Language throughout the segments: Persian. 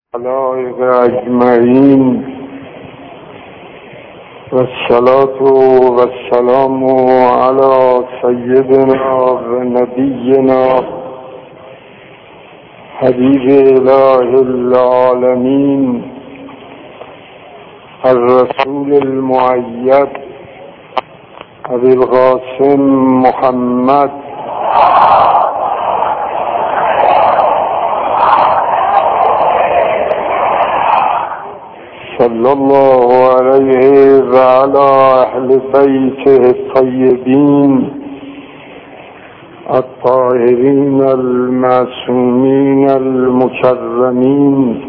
خلائق اجمعین والصلاة والسلام علی سیدنا و نبینا حبیب اله العالمین الرسول المؤید ابی القاسم محمد صلی الله علیه و علی اهل بیته الطیبین الطاهرین المعصومین المکرمین.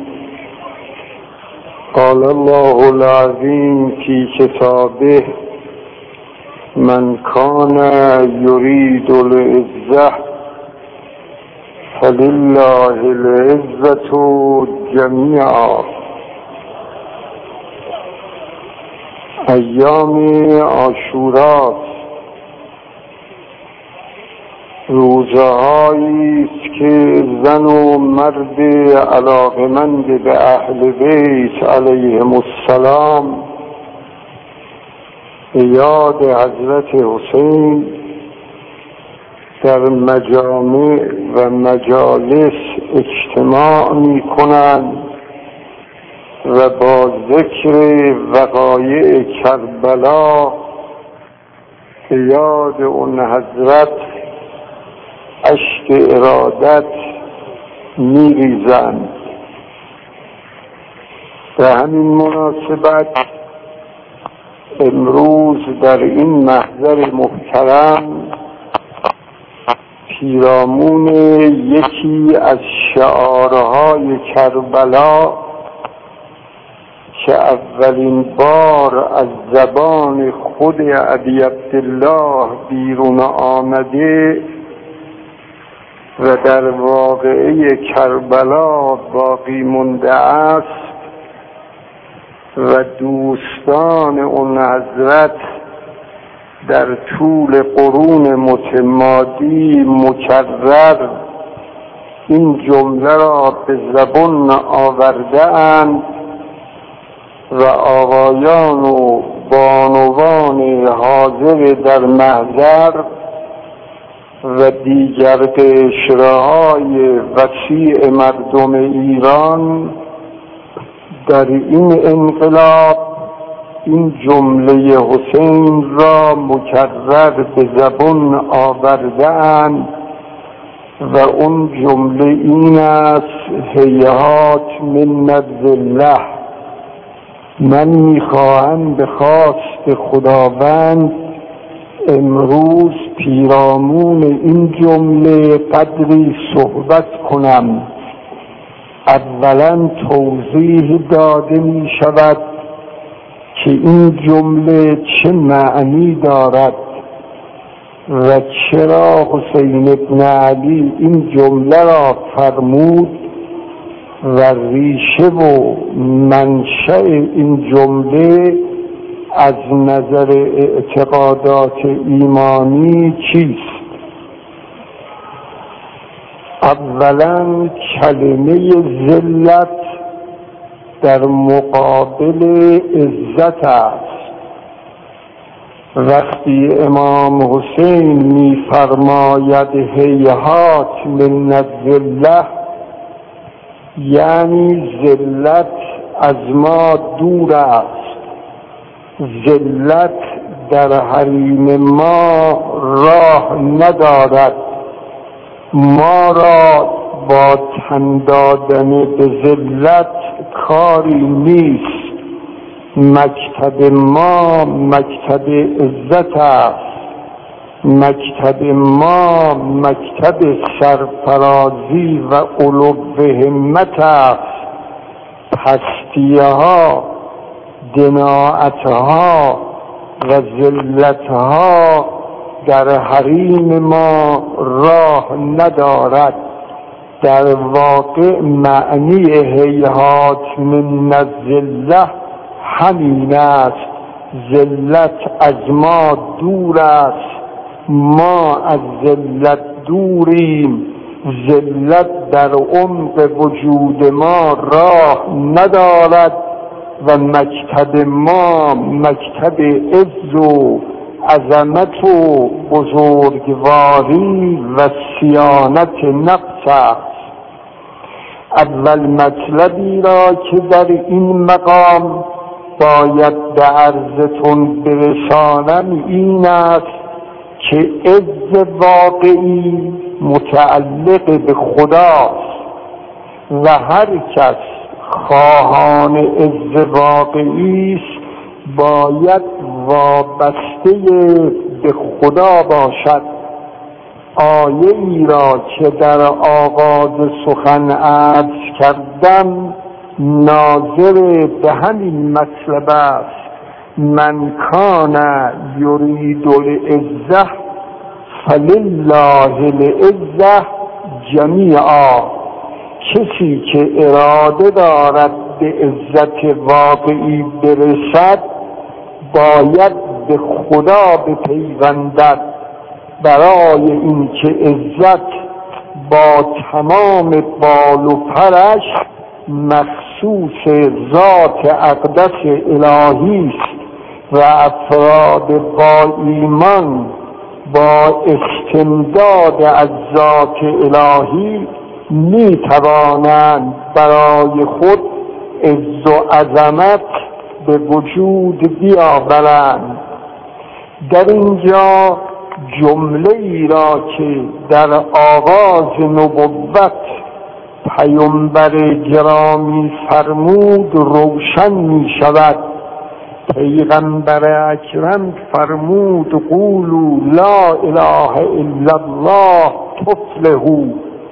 قال الله العظیم فی کتابه من کان یرید العزة فلله العزة جمیعا. ایام عاشورا روزهایی است که زن و مرد علاقمند به اهل بیت علیهم السلام به یاد حضرت حسین در مجامع و مجالس اجتماع می کنند و با ذکر وقایع کربلا به یاد اون حضرت اشک ارادت می ریزند. به همین مناسبت امروز در این محضر محترم پیرامون یکی از شعارهای کربلا که اولین بار از زبان خود ابی عبدالله بیرون آمده و در واقعه کربلا باقی مانده است و دوستان اون حضرت در طول قرون متمادی مکرر این جمله را به زبان آورده اند و آقایان و بانوان حاضر در محضر و دیگر قشره‌های وسیع مردم ایران در این انقلاب این جمله حسین را مکرر به زبان آورده‌اند و اون جمله این است: هیهات من الذلة. من میخواهم به خواست خداوند امروز پیرامون این جمله قدری صحبت کنم. اولا توضیح داده می شود که این جمله چه معنی دارد و چرا حسین ابن علی این جمله را فرمود و ریشه و منشأ این جمله از نظر اعتقادات ایمانی چیست. اولا کلمه ذلت در مقابل عزت است. وقتی امام حسین می‌فرماید هیهات من الذلة یعنی ذلت از ما دور است، ذلت در حریم ما راه ندارد. ما را با تن دادن به ذلت کاری نیست. مکتب ما مکتب عزت است، مکتب ما مکتب سرفرازی و علو همت است. پستی‌ها، دناعتها و ذلتها در حریم ما راه ندارد. در واقع معنی هیهات من الذلة همین است. ذلت از ما دور است، ما از ذلت دوریم ذلت در عمق وجود ما راه ندارد و مکتب ما مکتب عز و عظمت و بزرگواری و صیانت نفس است. اول مطلبی را که در این مقام باید به عرضتون برسانم این است که عز واقعی متعلق به خداست و هر کس خواهان عز واقعی است باید وابسته به خدا باشد. آیه ای را که در آغاز سخن عرض کردم ناظر به همین مطلب است. من کان یرید العزة فلله العزة جمیعا. کسی که اراده دارد به عزت واقعی برسد باید به خدا بپیوندد، برای اینکه عزت با تمام بال و پرش مخصوص ذات اقدس الهی است و افراد با ایمان با استمداد از ذات الهی می توانند برای خود عز و عظمت به وجود بیاورند. در اینجا جمله ای را که در آغاز نبوت پیامبر گرامی فرمود روشن می شود. پیغمبر اکرم فرمود قولوا لا اله الا الله تفلحوا،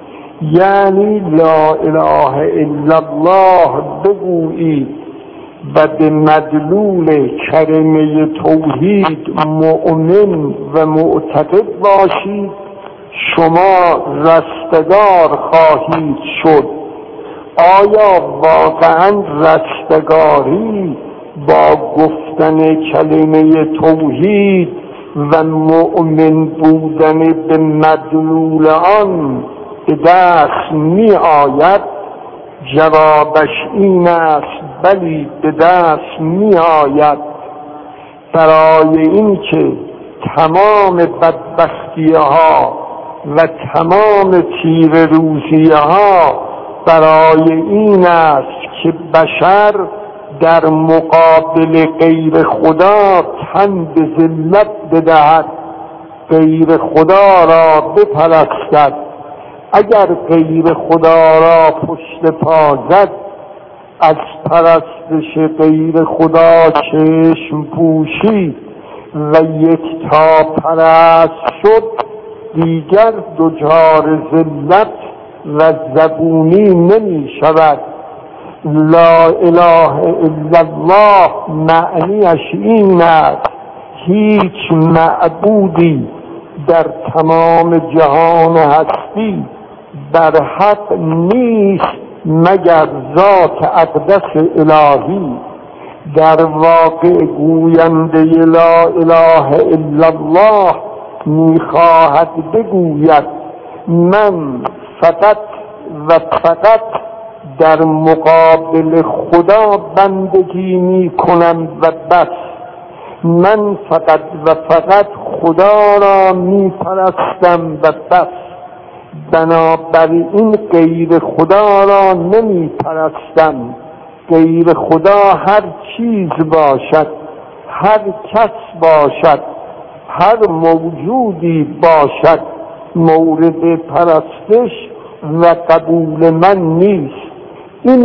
یعنی لا اله الا الله بگویید و به مدلول کلمه توحید مؤمن و معتقد باشید شما رستگار خواهید شد. آیا واقعا رستگاری با گفتن کلمه توحید و مؤمن بودن به مدلول آن به دست می آید؟ جوابش این است بلی به دست می آید. برای این که تمام بدبختی ها و تمام تیر روزی ها برای این است که بشر در مقابل غیر خدا تن به ذلت بدهد، غیر خدا را بپرستد. اگر غیر خدا را پشت پا زد، از پرستش غیر خدا چشم پوشید و یکتا پرست شد، دیگر دچار ذلت و زبونی نمی شود. لا اله الا الله معنیش این است هیچ معبودی در تمام جهان هستی بر حق نیست مگر ذات اقدس الهی. در واقع گوینده لا اله الا الله میخواهد بگوید من فقط و فقط در مقابل خدا بندگی می کنم و بس. من فقط و فقط خدا را می پرستم و بس. بنابراین غیر خدا را نمی پرستم. غیر خدا هر چیز باشد، هر کس باشد، هر موجودی باشد مورد پرستش و قبول من نیست. این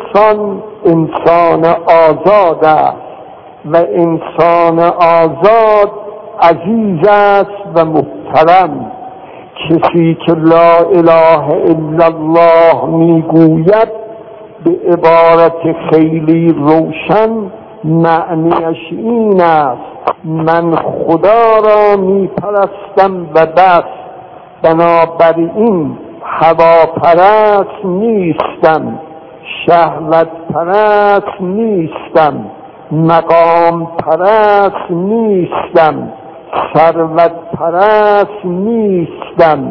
انسان آزاد است و انسان آزاد عزیز است و محترم. کسی که لا اله الا الله میگوید به عبارت خیلی روشن معنیش این است من خدا را میپرستم و بس. بنابراین هواپرست نیستم، شهوت پرست نیستم، مقام پرست نیستم، ثروت پرست نیستم،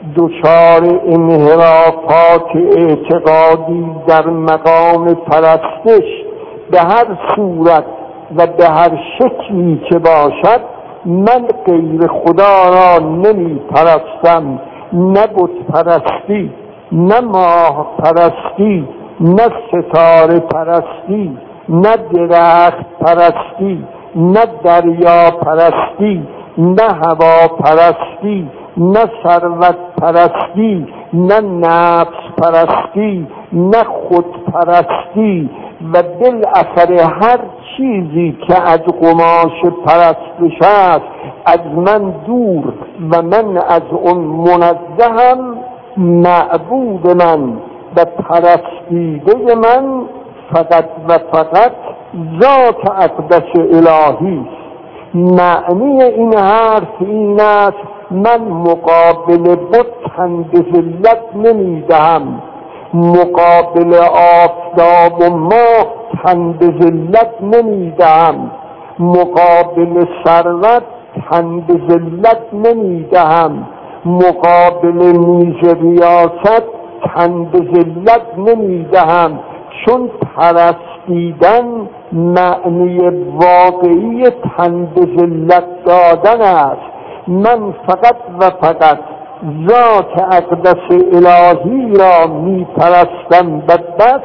دچار انحرافات اعتقادی در مقام پرستش به هر صورت و به هر شکلی که باشد، من غیر خدا را نمی پرستم، نه بت پرستی، نه ماه پرستی، نه ستاره پرستی، نه درخت پرستی، نه دریا پرستی، نه هوا پرستی، نه ثروت پرستی، نه نفس پرستی، نه خود پرستی و بالاخره هر چیزی که از قماش پرستش است از من دور و من از اون منزهم. معبود من و پرستیده من فقط و فقط ذات اقدس الهی است. معنی این حرف این است من مقابل بت تن به ذلت نمیدهم، مقابل آفتاب و ماه تن به ذلت نمیدهم، مقابل ثروت تن به ذلت نمیدهم، مقابل میز ریاست تن به ذلت نمیدهم، چون پرستیدن معنی واقعی تن به ذلت دادن است. من فقط و فقط ذات اقدس الهی را می پرستم و بس.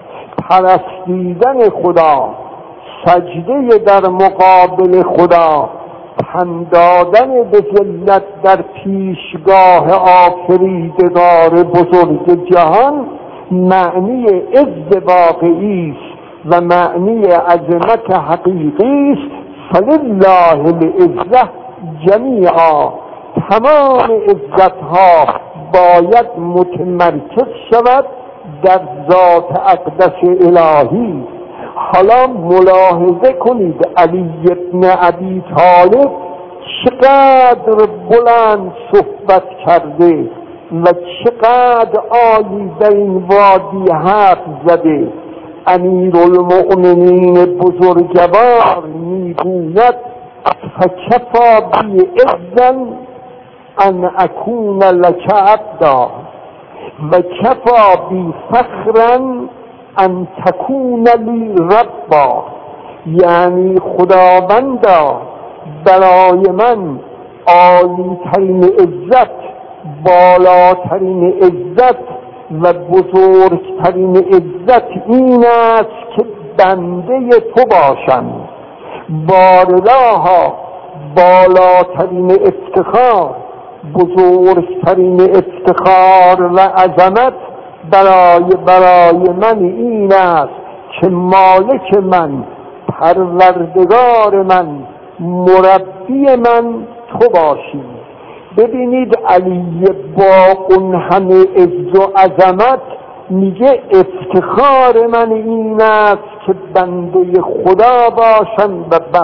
پرستیدن خدا، سجده در مقابل خدا، تن دادن به ذلت در پیشگاه آفریدگار بزرگ جهان معنی عز واقعی است و معنی عظمت حقیقی است. فلله العزة جمیعا، تمام عزتها باید متمرکز شود در ذات اقدس الهی. حالا ملاحظه کنید علی ابن ابی طالب چقدر بلند صحبت کرده و چقدر عالی در این وادی حرف زده. امیرالمؤمنین بزرگوار میگوید فکفا بی اذن ان اکون لک عبدا و کفا بی فخرا ان تکون لی ربا. یعنی خداوندا برای من عالی ترین عزت، بالاترین عزت و بزرگترین عزت این است که بنده تو باشم. بارلاها بالاترین افتخار، بزرگترین افتخار و عظمت برای من این است که مالک من، پروردگار من، مربی من تو باشی. ببینید علی با اون همه عز و عظمت میگه افتخار من این است که بنده خدا باشم و بس.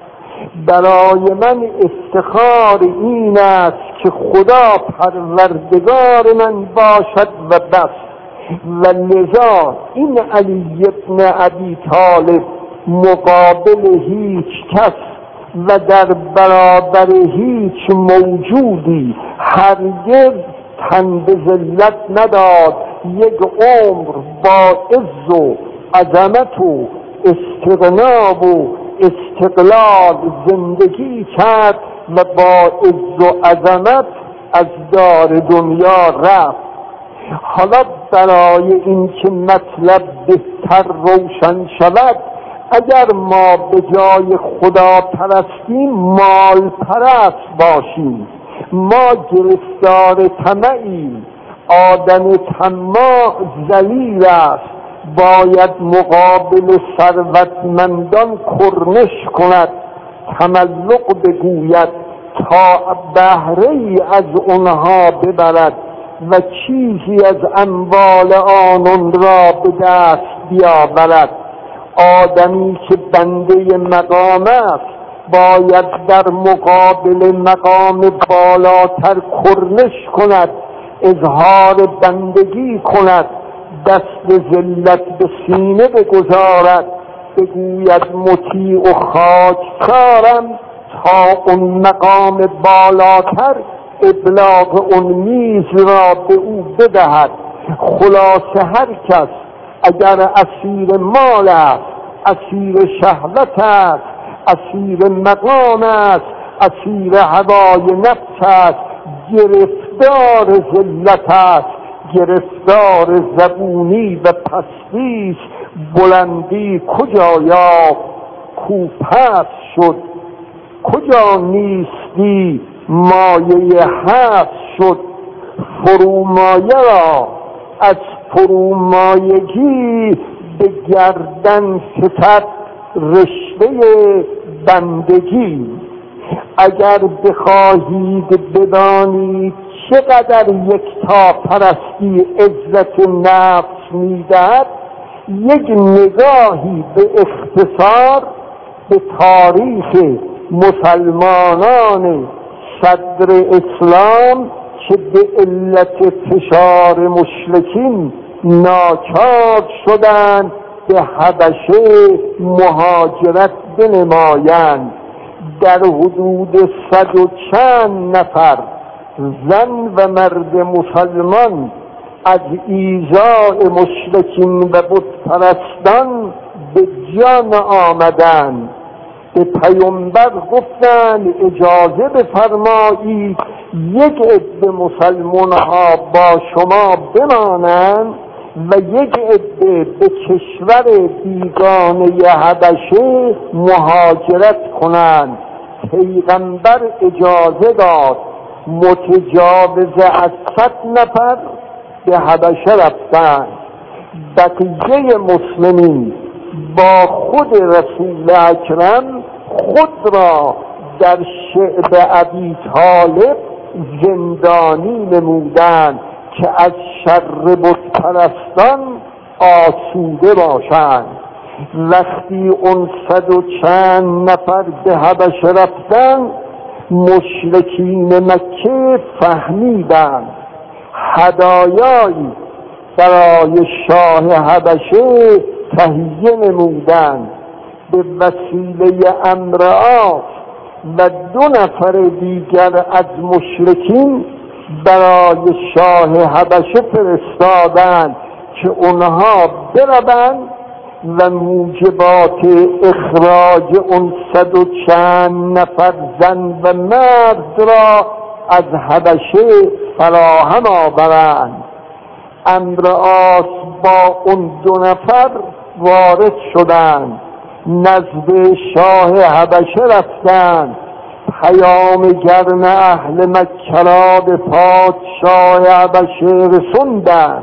برای من افتخار این است که خدا پروردگار من باشد و بس. و لذا این علی ابن ابی طالب مقابل هیچ کس و در برابر هیچ موجودی هرگز تن به ذلت نداد. یک عمر با عز و عظمت و استغنا و استقلال زندگی کرد و با عز و عظمت از دار دنیا رفت. حالا برای این که مطلب بهتر روشن شود، اگر ما به جای خدا پرستیم مال پرست باشیم، ما گرفتار طمعیم. آدم طماع ذلیل است، باید مقابل ثروتمندان کرنش کند، تملق بگوید تا بهره‌ای از اونها ببرد و چیزی از اموال آنان را به دست بیاورد. آدمی که بنده مقام است باید در مقابل مقام بالاتر کرنش کند، اظهار بندگی کند، دست ذلت به سینه بگذارد، بگوید مطیع و خاکسارم تا اون مقام بالاتر ابلاغ اون میز را به او بدهد. خلاصه هر کس اگر اسیر مال است، اسیر شهوت است، اسیر مقام است، اسیر هوای نفس است، گرفتار ذلت است، گرفتار زبونی و پستی است. بلندی کجا یافت کو پست شد، کجا نیستی مایه هست شد. فرومایه را از فرومایگی به گردن فتد رشته بندگی. اگر بخواهید بدانید چقدر یکتا پرستی عزت نفس میدهد، یک نگاهی به اختصار به تاریخ مسلمانان صدر اسلام که به علت فشار مشرکین ناچار شدند به حبشه مهاجرت بنمایند. در حدود 100 و چند نفر زن و مرد مسلمان از ایذاء مشرکین و بتپرستان به جان آمدند. به پیامبر گفتند اجازه بفرمایید یک عده مسلمان ها با شما بمانند و یک عده به کشور بیگانه حبشه مهاجرت کنند. پیغمبر اجازه داد. متجاوز از 100 نفر به حبشه رفتند. بقیه مسلمین با خود رسول اکرم خود را در شعب ابی طالب زندانی نمودند که از شر بتپرستان آسوده باشند. وقتی اون 100 و چند نفر به حبشه رفتند، مشرکین مکه فهمیدند هدایایی برای شاه حبشه تهیه نمودند. به وسیله عمرو عاص و 2 نفر دیگر از مشرکین برای شاه حبشه فرستادند که اونها بروند و موجبات اخراج اون 100 و چند نفر زن و مرد را از حبشه فراهم آورند. عمرو عاص با اون 2 نفر وارد شدند، نزد شاه حبشه رفتند، پیام گرم اهل مکه را به پادشاه حبشه رسوندند،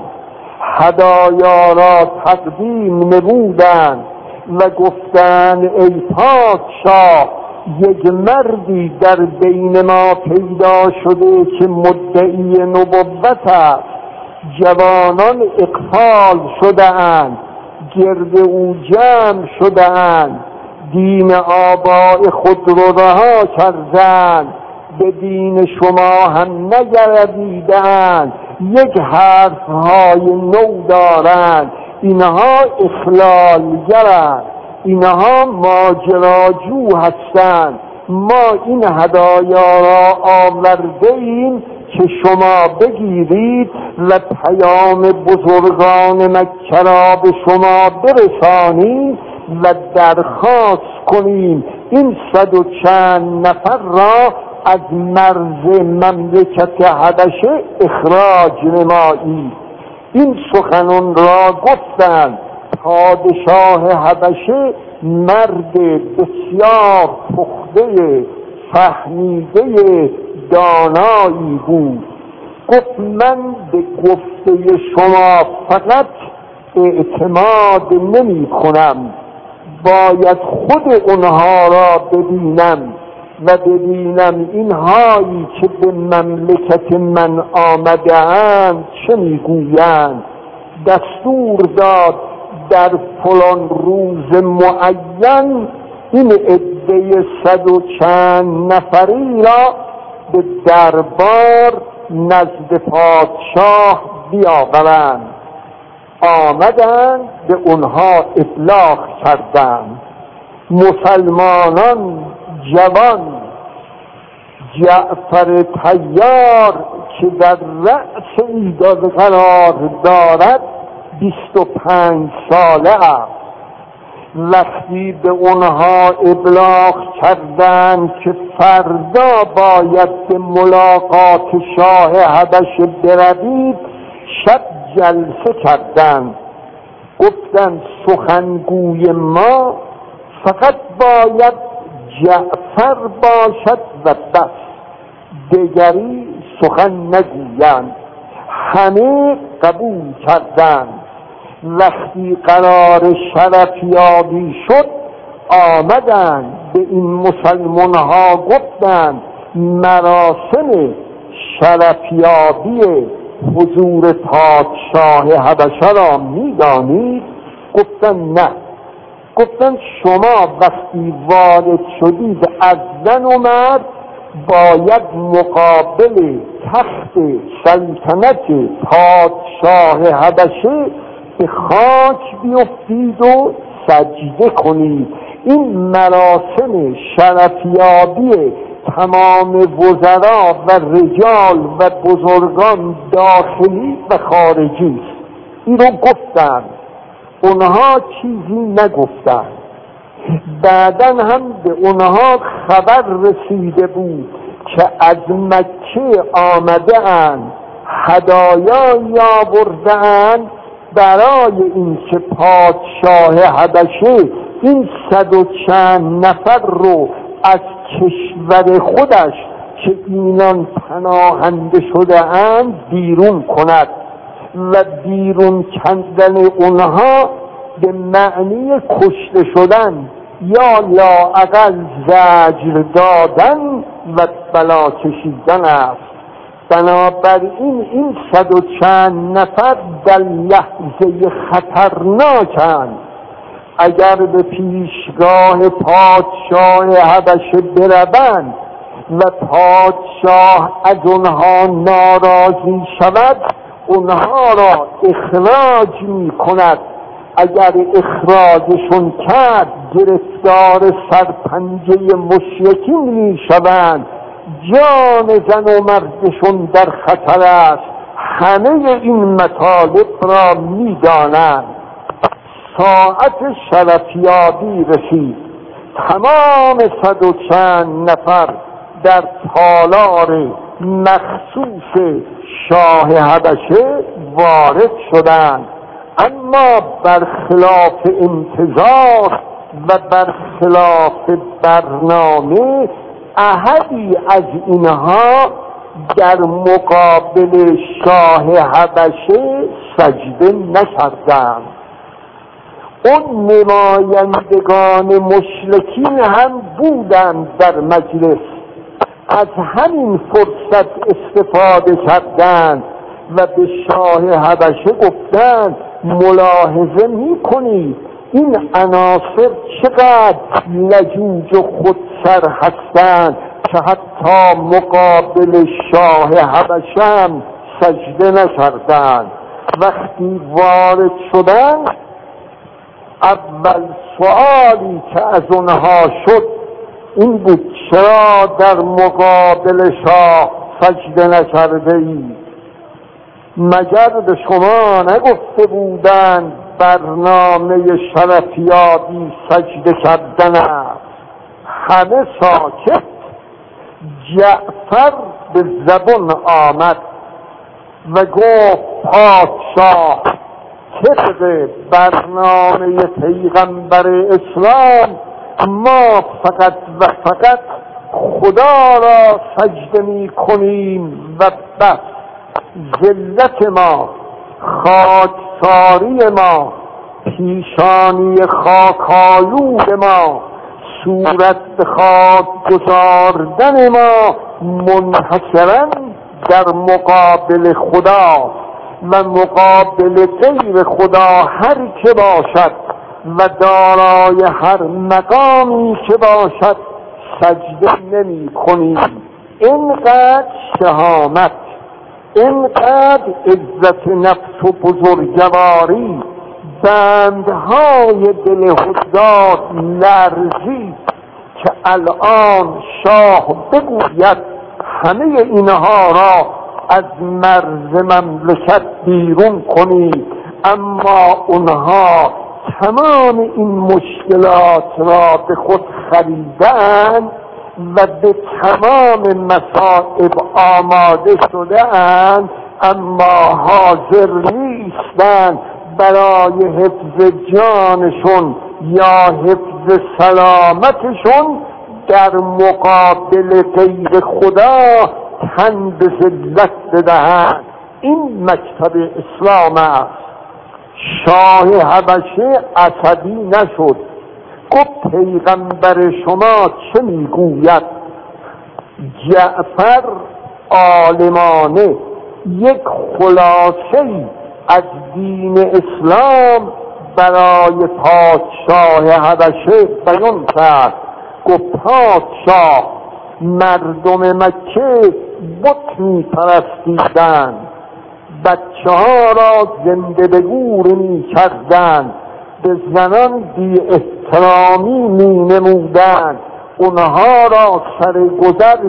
هدایا را تقدیم نمودند و گفتند ای پادشاه، یک مردی در بین ما پیدا شده که مدعی نبوت است. جوانان اقفال شده اند، گرد او جمع شده اند، دین آباء خود رو رها کردند، به دین شما هم نگردیدند، یک حرفهای نو دارند. اینها اخلالگرند، اینها ماجراجو هستند. ما این هدایا را آورده ایم که شما بگیرید و پیام بزرگان مکه را به شما برسانید و درخواست کنیم این 100 و چند نفر را از مرز مملکت حبشه اخراج نمایید. این سخنان را گفتند. پادشاه حبشه مرد بسیار پخته فهمیده دانایی بود. گفت من به گفته شما فقط اعتماد نمی کنم، باید خود اونها را ببینم و ببینم اینهایی که به مملکت من آمده اند چه میگویند. دستور داد در فلان روز معین این عده 100 و چند نفری را به دربار نزد پادشاه بیاورند. آمدند به اونها ابلاغ کردند. مسلمانان جوان جعفر طیار که در رأس ایداد قرار دارد 25 ساله است. وقتی به اونها ابلاغ کردند که فردا باید به ملاقات شاه حبشه بروید، شب جلسه کردند. گفتند سخنگوی ما فقط باید جعفر باشد و بس، دیگری سخن نگویند. همه قبول کردند. وقتی قرار شرفیابی شد آمدند به این مسلمان ها گفتند مراسم شرفیابی حضور پادشاه حبشه را می‌دانید؟ گفتند نه. گفتند شما وقتی وارد شدید از زن و مرد باید مقابل تخت سلطنت پادشاه حبشه به خاک بیفتید و سجده کنید. این مراسم شرفیابی تمام وزرا و رجال و بزرگان داخلی و خارجی است. این رو گفتن، اونها چیزی نگفتن. بعدن هم به اونها خبر رسیده بود که از مکه آمده اند، هدایایی آورده اند برای این که پادشاه حبشه این 100 و چند نفر رو از کشور خودش که اینان پناهنده شده اند بیرون کند و بیرون کندن اونها به معنی کشته شدن یا لااقل زجر دادن و بلا کشیدن است. بنابراین این 100 و چند نفر در لحظه خطرناکند. اگر به پیشگاه پادشاه حبشه بروند و پادشاه از اونها ناراضی شود اونها را اخراج می کند. اگر اخراجشون کرد گرفتار سرپنجه مشرکین می شوند، جان زن و مردشون در خطر است. همه این مطالب را می دانند. ساعت شرفیابی رسید. تمام 100 و چند نفر در تالار مخصوص شاه حبشه وارد شدند، اما برخلاف انتظار و برخلاف برنامه احدی از اینها در مقابل شاه حبشه سجده نکردند. اون نمایندگان مشرکین هم بودند در مجلس. از همین فرصت استفاده کردند و به شاه حبشه گفتند ملاحظه می‌کنید این عناصر چقدر لجوج و خودسر هستند که حتی مقابل شاه حبشه هم سجده نکردند. وقتی وارد شدند اول سوالی که از اونها شد این بود چرا در مقابل شاه سجده نکرده اید؟ مگر به شما نگفته بودند برنامه شرفیابی سجده کردن است؟ همه ساکت. جعفر به زبان آمد و گفت پادشاه طبق برنامه پیغمبر اسلام ما فقط و فقط خدا را سجده می کنیم و بس. ذلت ما، خاکساری ما، پیشانی خاکالود ما، صورت به خاک گذاردن ما منحصرا در مقابل خدا و مقابل غیر خدا هر که باشد و دارای هر مقامی که باشد سجده نمی کنیم. اینقدر شهامت، اینقدر عزت نفس و بزرگواری بندهای دل حضار لرزید که الان شاه بگوید همه اینها را از مرز مملکت بیرون کنید. اما اونها تمام این مشکلات را به خود خریدند و به تمام مصائب آماده شده‌اند، اما حاضر نیستند برای حفظ جانشون یا حفظ سلامتشون در مقابل غیر خدا تن به ذلت بدهند. این مکتب اسلام است. شاه حبشه عصبی نشد، گفت پیغمبر شما چه میگوید؟ جعفر عالمانه یک خلاصه‌ای از دین اسلام برای پادشاه حبشه بیان کرد. گفت پادشاه، مردم مکه بت می‌پرستیدند، بچه ها را زنده به گور می‌کردند، به زنان بی احترامی می‌نمودند، اونها را سرگذر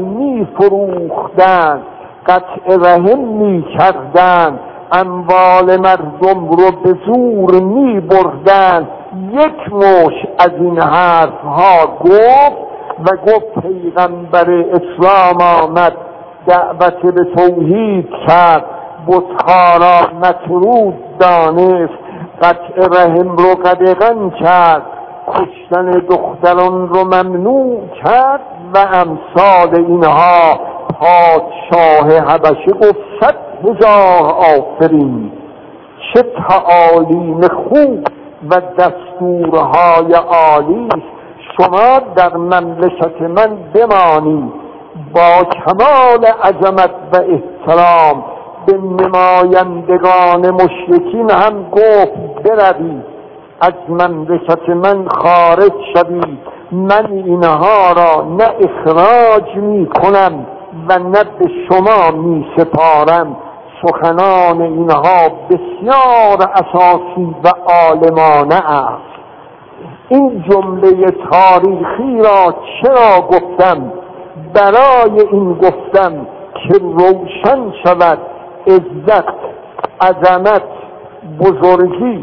می‌فروختند، قطع رحم می‌کردند، اموال مردم رو به زور می‌بردند. یک مش از این حرفها گفت و گفت پیغمبر اسلام آمد، دعوت به توحید کرد، بت‌ها را مطرود دانست، قطع رحم رو قدغن کرد، کشتن دختران رو ممنوع کرد و امثال اینها. پادشاه حبشه گفت 100,000 آفرین، چه تعالیم خوب و دستورهای عالی، شما در مملکت من بمانید. با کمال عظمت و احترام به نمایندگان مشرکین هم گفت بروید، از مملکت من خارج شوید، من اینها را نه اخراج می کنم و نه به شما می سپارم. سخنان اینها بسیار اساسی و عالمانه است. این جمله تاریخی را چرا گفتم؟ برای این گفتم که روشن شود عزت، عظمت، بزرگی،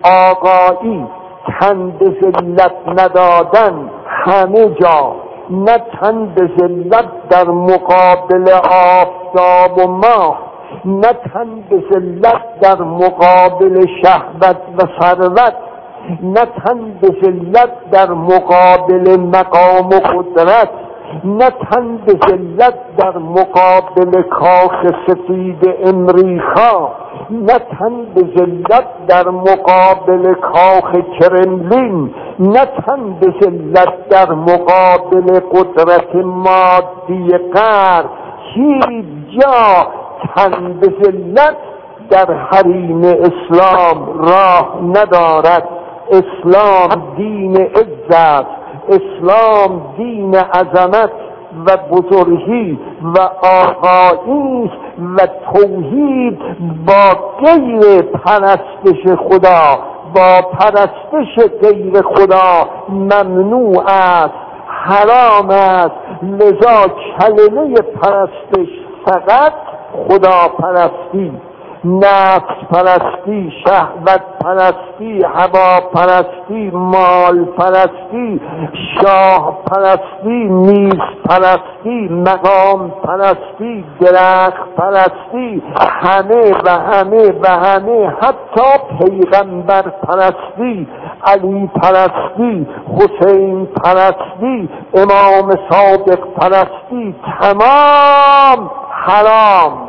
آقایی، تن به ذلت ندادن همه جا، نه تن به ذلت در مقابل آفتاب و ماه، نه تن به ذلت در مقابل شهوت و ثروت، نه تن به ذلت در مقابل مقام و قدرت، نه تن به ذلت در مقابل کاخ سفید امریکا، نه تن به ذلت در مقابل کاخ کرملین، نه تن به ذلت در مقابل قدرت مادی غرب. هیچ جا تن به ذلت در حریم اسلام راه ندارد. اسلام دین عزت، اسلام دین عظمت و بزرگی و آقایی و توحید با غیر پرستش خدا، با پرستش غیر خدا ممنوع است، حرام است. لذا کلمه پرستش فقط خدا پرستی، نفس پرستی، شهوت پرستی، هوا پرستی، مال پرستی، شاه پرستی، میز پرستی، مقام پرستی، درخت پرستی، همه و همه و همه، حتی پیغمبر پرستی، علی پرستی، حسین پرستی، امام صادق پرستی، تمام حرام.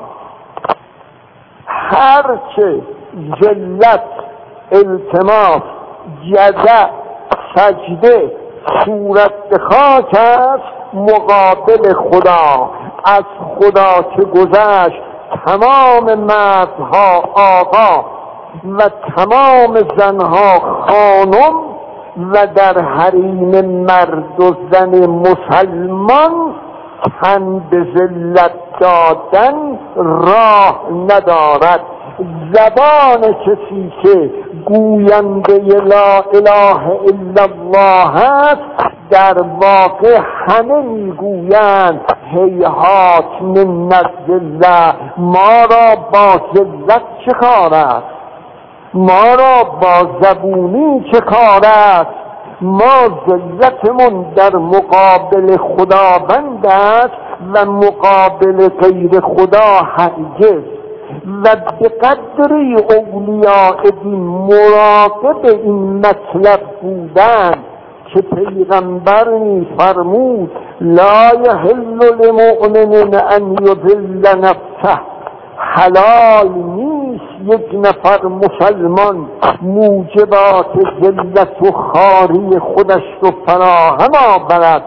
هرچه ذلت، التماس، جزع، سجده، صورت به خاک است مقابل خدا. از خدا که گذشت تمام مردها آقا و تمام زنها خانم و در حریم مرد و زن مسلمان تن به ذلت دادن راه ندارد. زبان کسی که گوینده لا اله الا الله است در واقع همه میگویند هیهات من ذله، ما را با ذلت چه کار است؟ ما را با زبونی چه کار است؟ ما ذلتمون در مقابل خداوند است و مقابل غیر خدا هرگز. و به قدری اولیاء دین مراقب این مطلب بودند که پیغمبر فرمود لا یحل لمؤمن ان یذل نفسه، حلال نیست یک نفر مسلمان موجبات ذلت و خواری خودش رو فراهم آورد.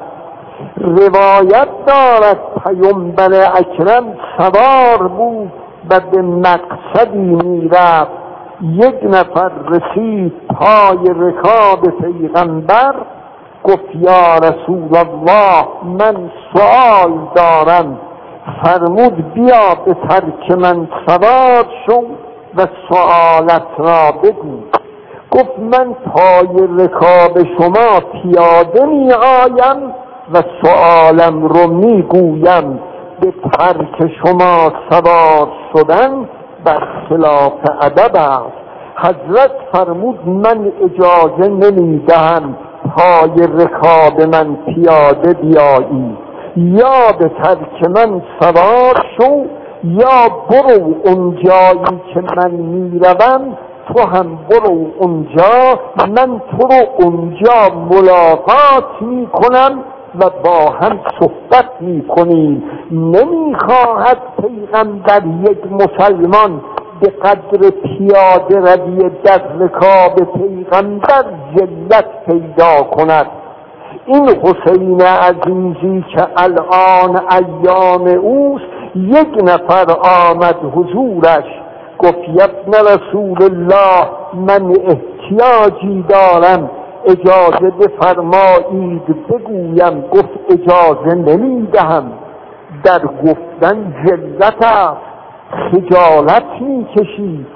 روایت دارد پیامبر اکرم سوار بود و به مقصدی میرفت، یک نفر رسید پای رکاب پیغمبر، گفت یا رسول الله من سوال دارم. فرمود بیا به ترک من سوار شو و سوالت را بگو. گفت من پای رکاب شما پیاده می آیم و سوالم رو می گویم. به ترک شما سوار شدن بر خلاف ادب است. حضرت فرمود من اجازه نمی دهم پای رکاب من پیاده بیایی، یا به ترک من سوار شو یا برو اونجایی که من میروم تو هم برو اونجا، من تو رو اونجا ملاقات میکنم و با هم صحبت میکنیم. نمیخواهد پیغمبر یک مسلمان به قدر پیاده روی در رکاب پیغمبر ذلت پیدا کند. این حسین عزیزی که الان ایام اوست، یک نفر آمد حضورش گفت ابن رسول الله من احتیاجی دارم، اجازه بفرمایید بگویم. گفت اجازه نمیدهم. در گفتن ذلت است، خجالت میکشی،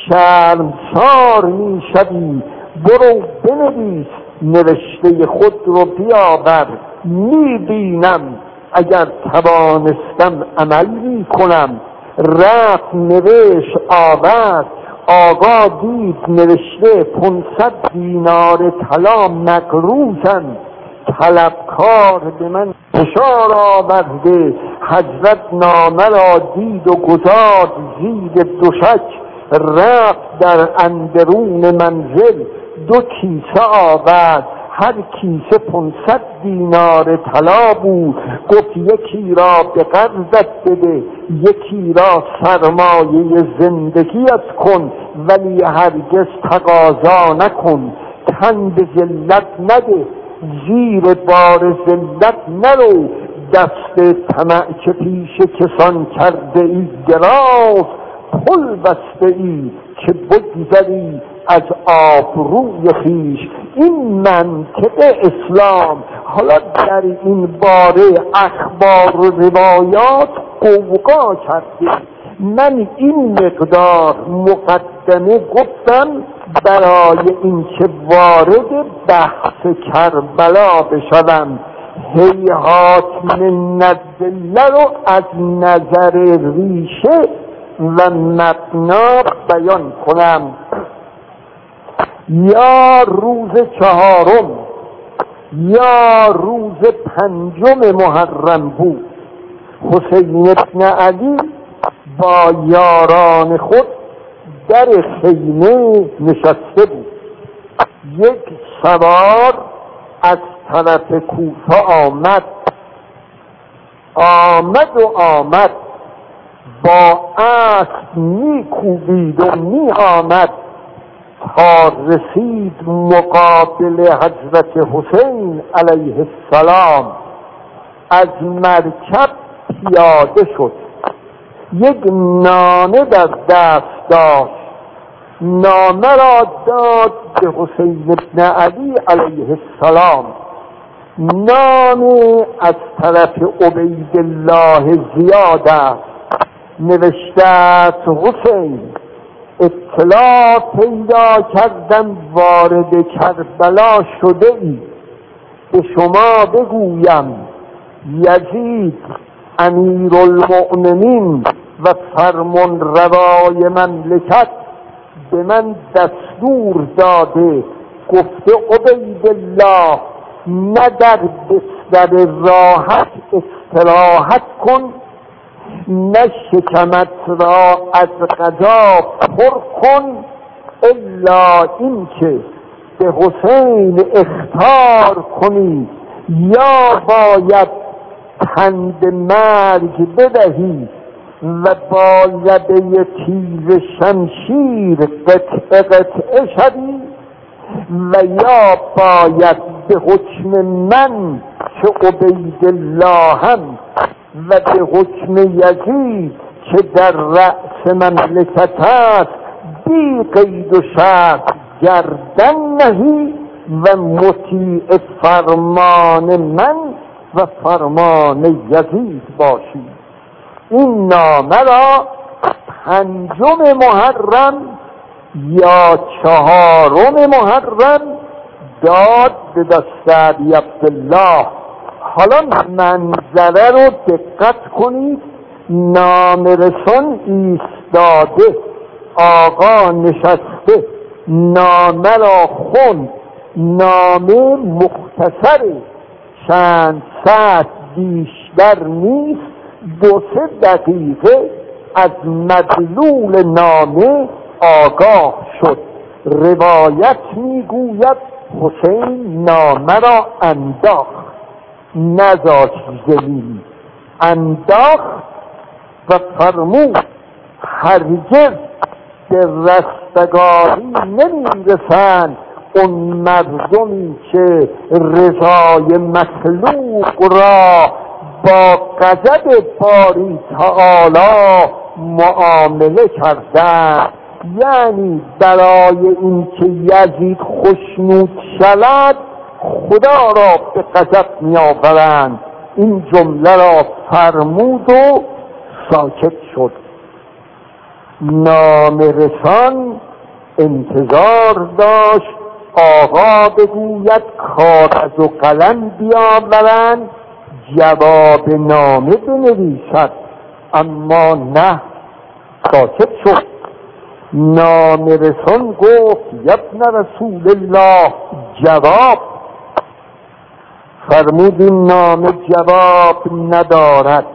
شرمسار میشوی. برو بنویس، نوشته خود رو بیاور، میبینم اگر توانستم عمل میکنم. رفت نوشت آورد، آقا دید نوشته 500 دینار طلا مقروضن، طلبکار به من فشار آورده. حضرت نامه را دید و گذاشت زیر دوشک، رفت در اندرون منزل 2 کیسه آورد، هر کیسه 500 دینار طلا بود. گفت یکی را به قرضت بده، یکی را سرمایه زندگیت کن، ولی هرگز تقاضا نکن. تن به ذلت نده، زیر بار ذلت نرو. دست طمع که پیش کسان کرده ای دراز، پل بسته ای که بگذری از آبروی خویش. این منطق اسلام. حالا در این باره اخبار و روایات قوقا کرده. من این مقدار مقدمه گفتم برای اینکه وارد بحث کربلا بشوم. هیهات من ذله رو از نظر ریشه و مبنا بیان کنم. یا روز 4 یا روز 5 محرم بود. حسین ابن علی با یاران خود در خیمه نشسته بود. یک سوار از طرف کوفه آمد با اسب میکوبید و میآمد تا رسید مقابل حضرت حسین علیه السلام. از مرکب پیاده شد، یک نامه در دست داشت، نامه را داد به حسین ابن علی علیه السلام. نامه از طرف عبیدالله زیاد است. نوشته است حسین اطلاع پیدا کردم وارد کربلا شده ای. به شما بگویم یزید امیرالمؤمنین و فرمان روای مملکت به من دستور داده، گفته عبیدالله نه در بستر راحت استراحت کن، نه شکمت را از غذا پر کن، الا این که به حسین اخطار کنی یا باید پند مرگ بدهی و با لبه تیز شمشیر قطعه قطعه شوی، و یا باید به حکم من که عبیداللهم و به حکم یزید که در رأس مملکت است بی قید و شرط گردن نهی و مطیع فرمان من و فرمان یزید باشی. این نامه را 5 محرم یا 4 محرم داد به دست ابی عبدالله. حالا منظره رو دقت کنید. نامرسان ایستاده، آقا نشسته، نامه را خوند. نامه مختصره، چند ساعت بیشتر نیست. 2-3 دقیقه از مدلول نامه آگاه شد. روایت میگوید حسین نامه را انداخت، نذاشت زمین، انداخت و فرمود هرگز به رستگاری نمیرسند اون مردمی که رضای مخلوق را با غضب باری تعالی معامله کردند. یعنی برای این که یزید خشنود شود خدا را به غضب می آورند. این جمله را فرمود و ساکت شد. نامرسان انتظار داشت آقا بگوید کاغذ و قلم بیاورند جواب نامه بنویسد، اما نه، ساکت شد. نامرسان گفت ابن رسول الله جواب. فرمود این نامه جواب ندارد،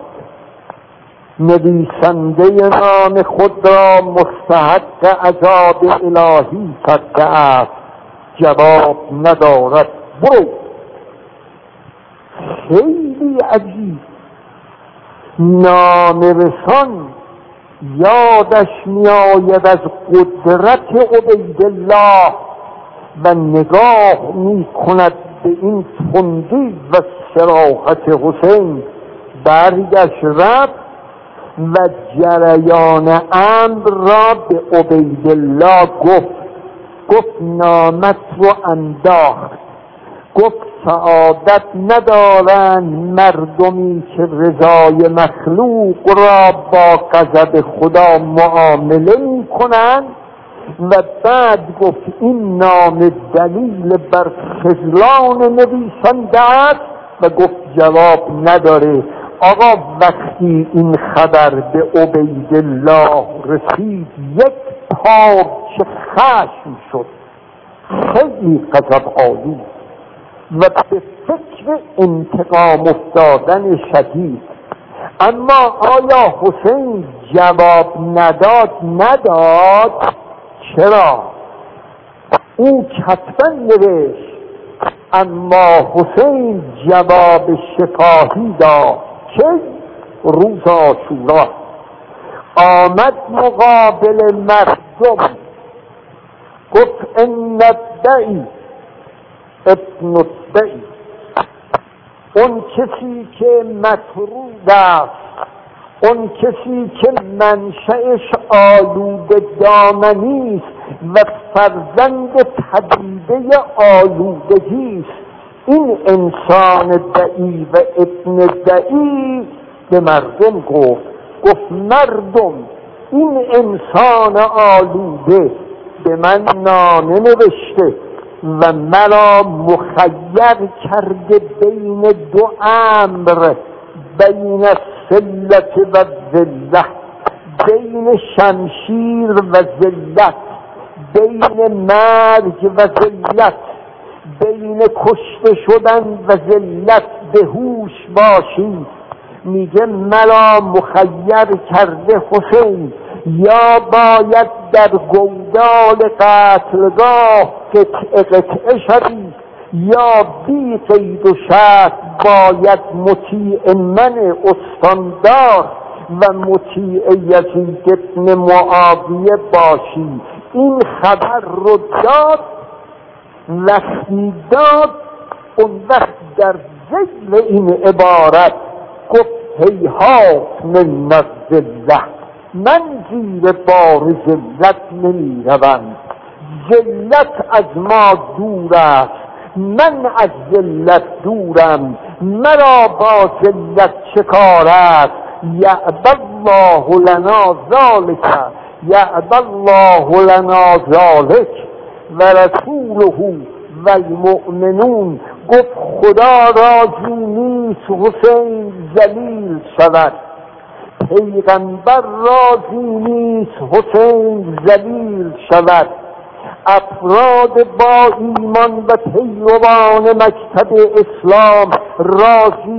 نویسنده نام خود را مستحق عذاب الهی کرده است، جواب ندارد، برو. خیلی عجیب. نامرسان یادش می آید از قدرت عبیدالله و نگاه می کند به این تندی و صراحت حسین. برگشت رفت و جریان امر را به عبیدالله گفت نامت رو انداخت. گفت سعادت ندارند مردمی که رضای مخلوق را با غضب خدا معامله می کنند. و بعد گفت این نام دلیل بر خذلان نویسنده است و گفت جواب نداره. آقا وقتی این خبر به عبیدالله رسید یک پارچه خشم شد، خیلی غضب آلود و به فکر انتقام افتادن شدید. اما آیا حسین جواب نداد؟ چرا؟ او کتبا نوشت، اما حسین جواب شفاهی داد که روز عاشورا آمد مقابل مردم، گفت ان الدعی ابن الدعی، اون کسی که مطرود است، اون کسی که منشأش آلوده دامنی است و فرزند پدیده آلودگی است، این انسان دعی و ابن دعی به مردم گفت مردم، این انسان آلوده به من نامه نوشته و مرا مخیر کرده بین 2 امر، بین السلة و الذلة، بین شمشیر و ذلت، بین مرگ و ذلت، بین کشته شدن و ذلت به هوش باشی. میگه مرا مخیر کرده حسین، یا باید در گودال قتلگاه قطعه قطعه شدی، یا بی قید و شرط باید مطیع من استاندار و مطیع یزید ابن معاویه باشی. این خبر رو داد، وقتی داد اون وقت در ذیل این عبارت گفت هیهات من الذلة، من زیر بار ذلت نمی روم، ذلت از ما دور است، من از ذلت دورم، مرا با ذلت چه کار است. یعبی الله لنا ذلک، یعبی الله لنا ذلک و رسوله و المؤمنون. گفت خدا راضی نیست حسین ذلیل شود، پیغمبر راضی نیست حسین ذلیل شود، افراد با ایمان و پیروان مکتب اسلام راضی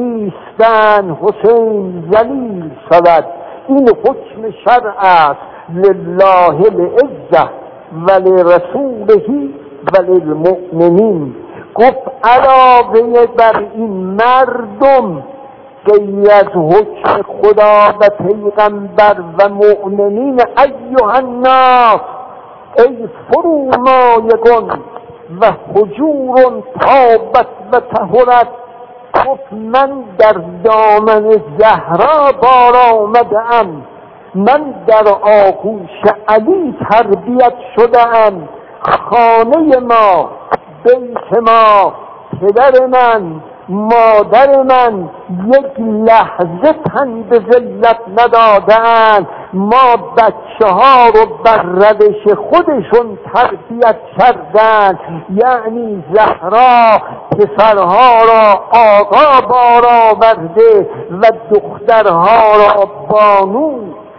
نیستن حسین ذلیل شود. این حکم شرع است، لله العزة و لرسوله و للمؤمنین. گفت علاوه بر این مردم غیر از حکم خدا و پیغمبر و مؤمنین، ایها الناس، ای فرومایگان و حجور طابت و طهرت. گفت من در دامن زهرا بار آمدم، من در آغوش علی تربیت شدم، خانه ما، بیت ما، پدر من، مادر من یک لحظه تن به ذلت ندادن. ما بچه ها رو بر روش خودشون تربیت کردن، یعنی زهرا پسرها را آقا بار آورده و دخترها را بانو.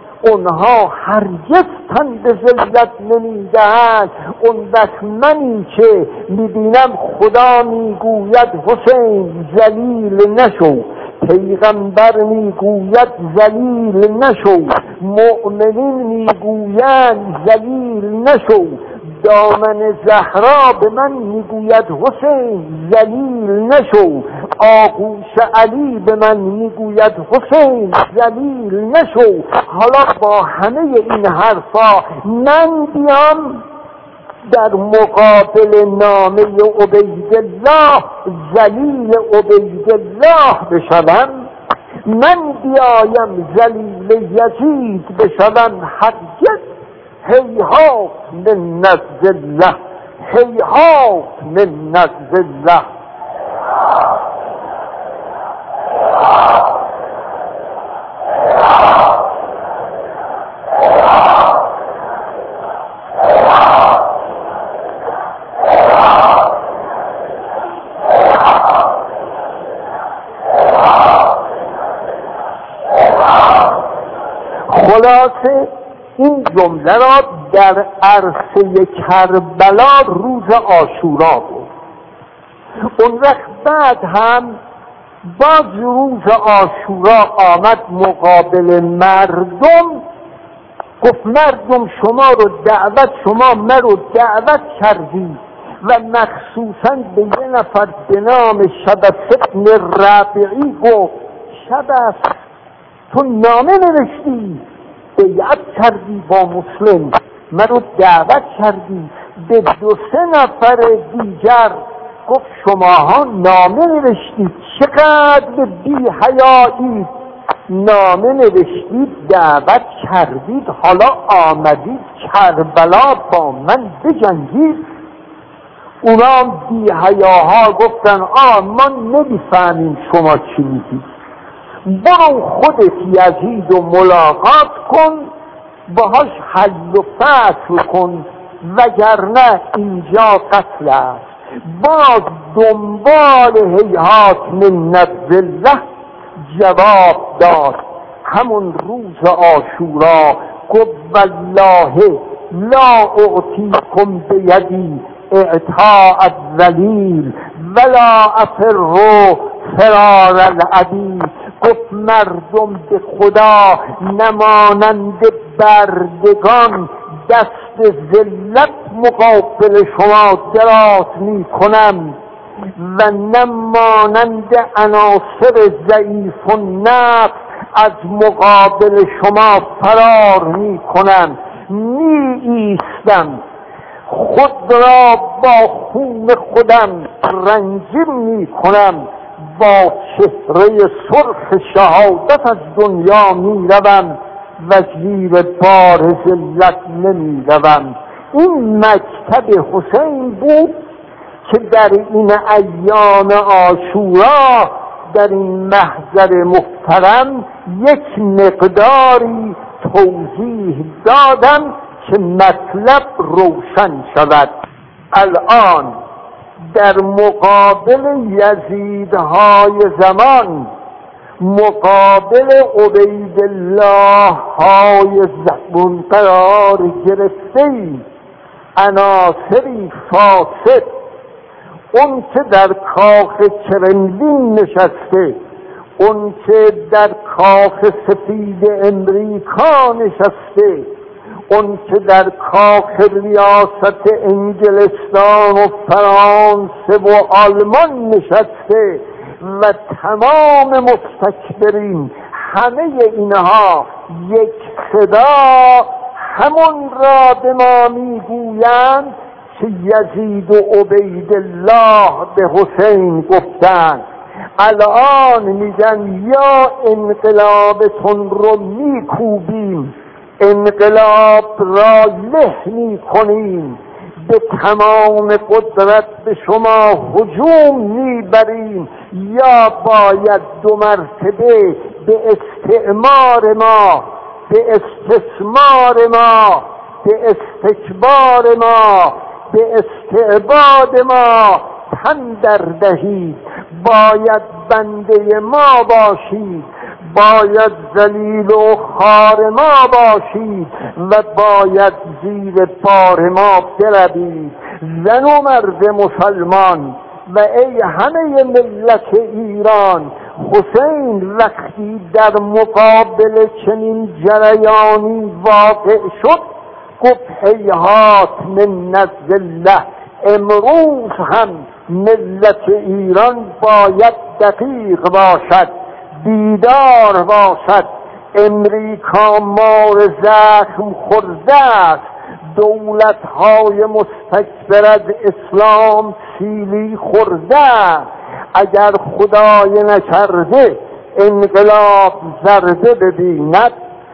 اونها هرگز تن به ذلت نمیدهند. اون وقت منی که میبینم خدا میگوید حسین ذلیل نشو، پیغمبر میگوید ذلیل نشو، مؤمنین میگویند ذلیل نشو، دامن زهرا به من میگوید حسین ذلیل نشو، آغوش علی به من میگوید حسین ذلیل نشو. حالا با همه این حرفا من بیام در مقابل نامه عبیدالله ذلیل عبیدالله بشوم؟ من بیایم ذلیل یزید بشوم؟ هرگز. هیهات من الذلة، هیهات من الذلة. خلاصه این جمله را در عرصه کربلا روز عاشورا بود. اون وقت بعد هم باز روز عاشورا آمد مقابل مردم، گفت مردم شما رو دعوت، شما مرا دعوت کردی و مخصوصا به یه نفر به نام شبث ابن ربیعی گفت شبث تو نامه نوشتی، بیعت کردی با مسلم، مرا دعوت کردی. به 2-3 نفر دیگر گفت شماها نامه نوشتید، چقدر بی حیایید، نامه نوشتید، دعوت کردید، حالا آمدید کربلا با من بجنگید. اونا بی حیاها گفتن ما نمیفهمیم شما چی میگید، برو خودت یزید و ملاقات کن، باهاش حل و فصل کن، وگرنه اینجا قتل است. باز دنبال هیهات من الذلة جواب داد همون روز عاشورا، گفت والله لا اعطیکم بیدی اعطاء الذلیل ولا افر فرار العبید. گفت مردم به خدا نمانند بردگان دست ذلت مقابل شما دراز می کنم و نمانند عناصر ضعیف النفس از مقابل شما فرار می کنم. می ایستم، خود را با خون خودم رنجیم می کنم، با چهره سرخ شهادت از دنیا می روم و زیر بار ذلت نمی روم. این مکتب حسین بود که در این ایام عاشورا در این محضر محترم یک مقداری توضیح دادم که مطلب روشن شود. الان در مقابل یزیدهای زمان، مقابل عبیدالله های زبون قرار گرفته عناصری فاسد، اون که در کاخ کرملین نشسته، اون که در کاخ سفید امریکا نشسته، اون که در کاخ ریاست انگلستان و فرانسه و آلمان نشسته و تمام مستکبرین، همه اینها یک صدا همون را به ما میگویند که یزید و عبیدالله به حسین گفتند. الان میگن یا انقلابتون رو میکوبیم، انقلاب را له میکنیم، به تمام قدرت به شما هجوم میبریم، یا باید دو مرتبه به استعمار ما، به استثمار ما، به استکبار ما، به استعباد ما تن در دهید. باید بنده ما باشید، باید ذلیل و خوار ما باشید و باید زیر بار ما بروید. زن و مرد مسلمان و ای همه ملت ایران، حسین وقتی در مقابل چنین جریانی واقع شد گفت هیهات من الذله، امروز هم ملت ایران باید دقیق باشد، بیدار باشد. امریکا مار زخم خورده است، دولت‌های مستکبر از اسلام سیلی خورده. اگر خدای نکرده انقلاب ضربه ببیند،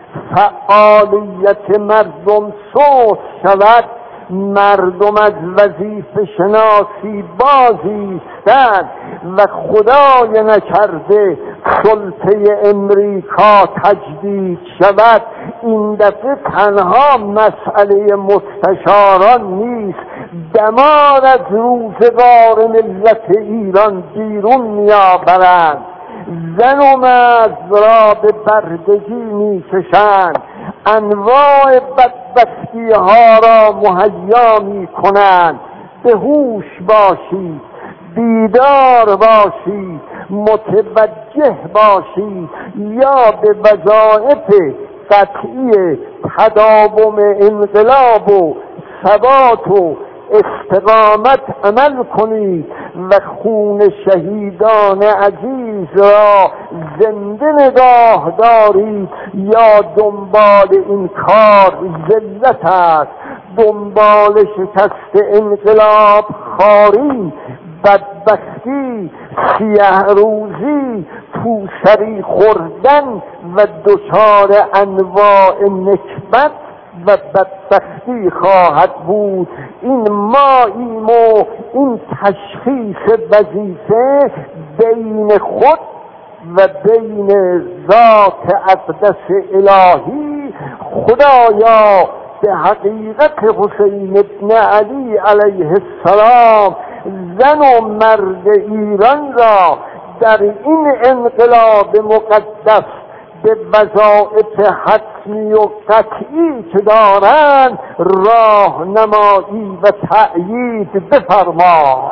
فعالیت مردم سوس شود، مردم از وظیفه شناسی بازایستند و خدای نکرده سلطه امریکا تجدید شود. این دفعه تنها مسئله مستشاران نیست، دمار از روزگار ملت ایران بیرون میآورند، زن و مرد را به بردگی میکشند، انواع بدبختی ها را مهیا میکنند. به هوش باشید، بیدار باشید، متوجه باشید، یا به وظایف قطعی تداوم انقلاب و ثبات و استقامت عمل کنید و خون شهیدان عزیز را زنده نگاه دارید، یا دنبال این کار ذلت است، دنبال شکست انقلاب خاری، بدبختی، سیه روزی، توسری خوردن و دچار انواع نکبت و بدبختی خواهد بود. این ماییم و این تشخیص وظیفه بین خود و بین ذات اقدس الهی. خدایا به حقیقت حسین ابن علی علیه السلام زن و مرد ایران را در این انقلاب مقدس به وظایف حتمی و قطعی که دارند راهنمایی و تأیید بفرما.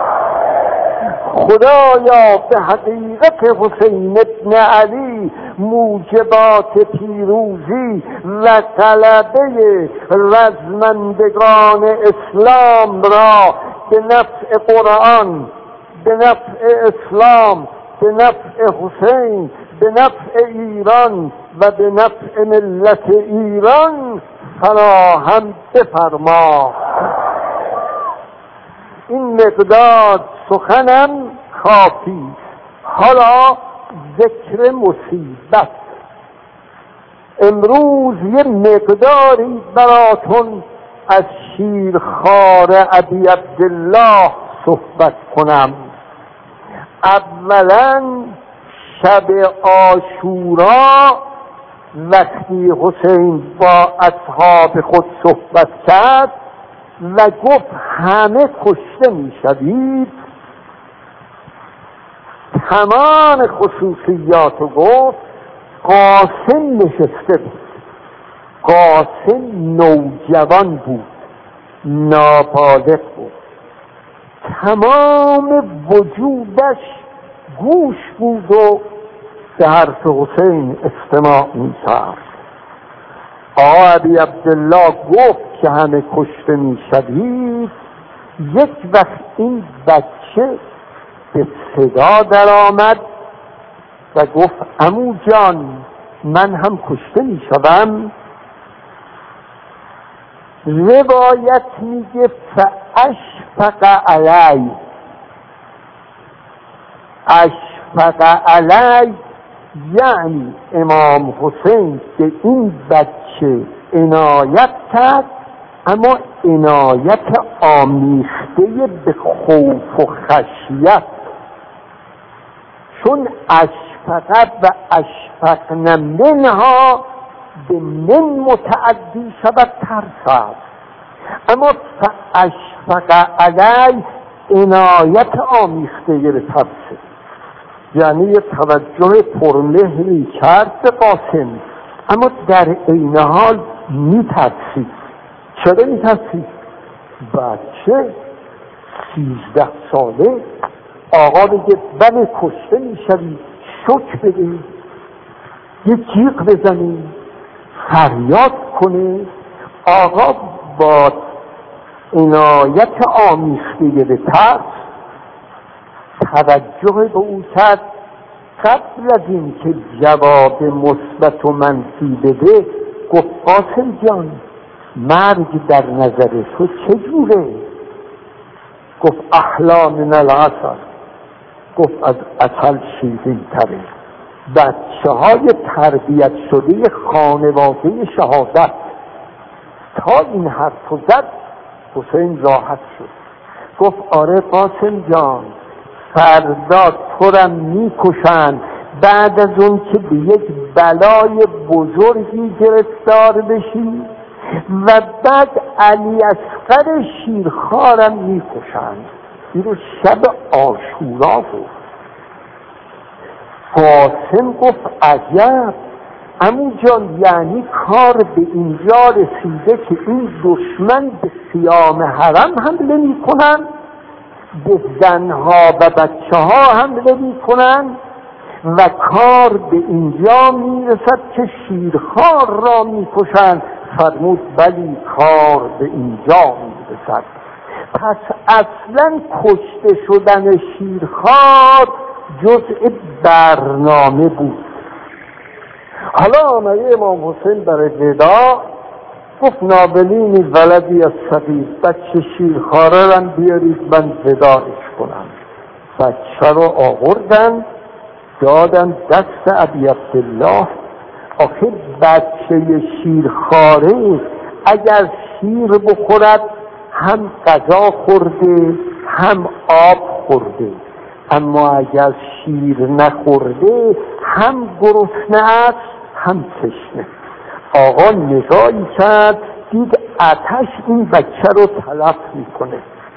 خدایا به حقیقت حسین ابن علی موجبات پیروزی و غلبه رزمندگان اسلام را به نفع قرآن، به نفع اسلام، به نفع حسین، به نفع ایران و به نفع ملت ایران فراهم بفرما. این مقدار سخنم کافی. حالا ذکر مصیبت. امروز یه مقداری براتون از شیرخوار ابی عبدالله صحبت کنم. اولا شب عاشورا وقتی حسین با اصحاب خود صحبت کرد و گفت همه کشته می شوید، تمام خصوصیات رو گفت. قاسم نشسته بود. قاسم نوجوان بود، نابالغ بود، تمام وجودش گوش بود و به حرف حسین استماع می کرد. آقا ابی عبدالله گفت که همه کشته می شوید. یک وقت این بچه به صدا در آمد و گفت عمو جان من هم کشته می شوم. روایت میگه فاشفق علی. اشفق علی یعنی امام حسین به این بچه عنایت کرد، اما عنایت آمیخته به خوف و خشیت، چون اشفقت و اشفقن منها به من متعدی شود ترس است، اما فاشفق علی عنایت آمیخته به ترس، یعنی یه توجه پرمهری کرد به قاسم، اما در عین حال میترسید. چرا میترسید؟ بچه 13 ساله آقا بگه بله کشته میشوی، شک بده، یه جیغ بزنی، فریاد کنه. آقا با عنایت آمیخته به ترس توجه به او کرد. قبل از این که جواب مثبت و منفی بده گفت قاسم جان مرگ در نظر تو چجوره؟ گفت احلا من العسل. گفت از عسل شیرین تره. بچه های تربیت شده خانواده شهادت. تا این حرف زد حسین راحت شد. گفت آره قاسم جان فردا تو را میکشن، بعد از اون که به یک بلای بزرگی گرفتار بشی و بعد علی اصغر شیرخوارم میکشن. این رو شب عاشورا بود. قاسم گفت عجب عمو جان، یعنی کار به اینجا رسیده که این دشمن به خیام حرم حمله میکنن، به زنها و بچه ها حمله میکنن و کار به اینجا میرسد که شیرخوار را میکشن. فرمود ولی کار به اینجا میرسد. پس اصلا کشته شدن شیرخوار جزء برنامه بود. حالا آمده امام حسین برای ودا گفت نابلینی ولدی از صغیر، بچه شیرخواره رن بیارید من وداعش کنم. بچه رو آوردن دادن دست ابی عبدالله. آخه بچه شیرخواره اگر شیر بخورد هم غذا خورده هم آب خورده، اما اگر شیر نخورده هم گرسنه است هم تشنه. آقا نگاهی کرد دید آتش این بچه رو تلف میکنه.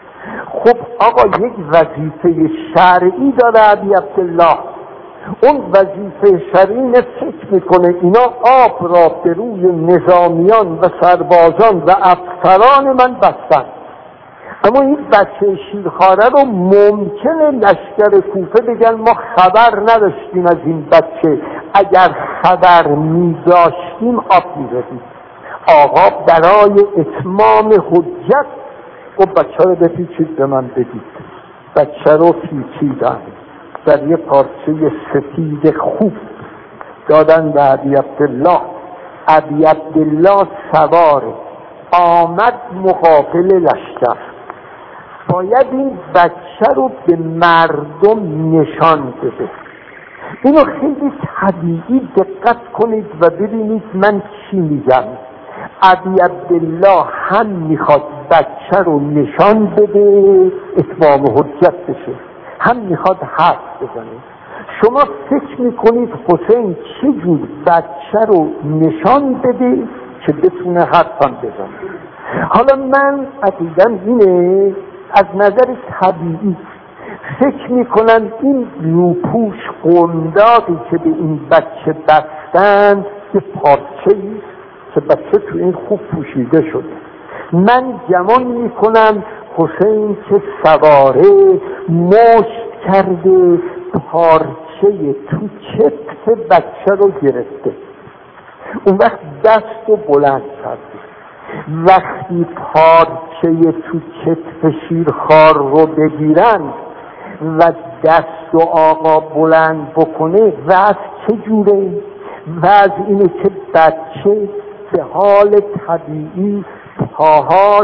خب آقا یک وظیفه شرعی داره ابی عبدالله. اون وظیفه شرعی فکر میکنه اینا آب را به روی نظامیان و سربازان و افسران من بستن، اما این بچه شیرخواره رو ممکنه لشکر کوفه بگن ما خبر نداشتیم از این بچه، اگر خبر میداشتیم آب میزدیم. آقا برای اتمام حجت و بچه رو بپیچید به من بدید. بچه رو پیچیدن، در یه پارچه سفید خوب دادن به ابی عبدالله. ابی عبدالله سواره آمد مقابل لشکر، باید این بچه رو به مردم نشان بده. اینو خیلی طبیعی دقت کنید و ببینید من چی میگم. ابی عبدالله هم میخواد بچه رو نشان بده اتمام حجت بشه، هم میخواد حرف بزنه. شما فکر میکنید حسین چجور بچه رو نشان بده که بتونه حرفم بزنه؟ حالا من عقیدم اینه، از نظر طبیعی فکر میکنن این روپوش قنداقی که به این بچه بستن که پارچه‌ای که بچه تو این خوب پوشیده شده. من گمان میکنم حسین که سواره مشت کرده پارچه تو چتف بچه رو گرفته، اون وقت دست رو بلند کرده. وقتی پارچه تو چتف شیرخوار رو بگیرن و دست و آقا بلند بکنه، وضع چجوره؟ وضع اینه که بچه به حال طبیعی پاهاش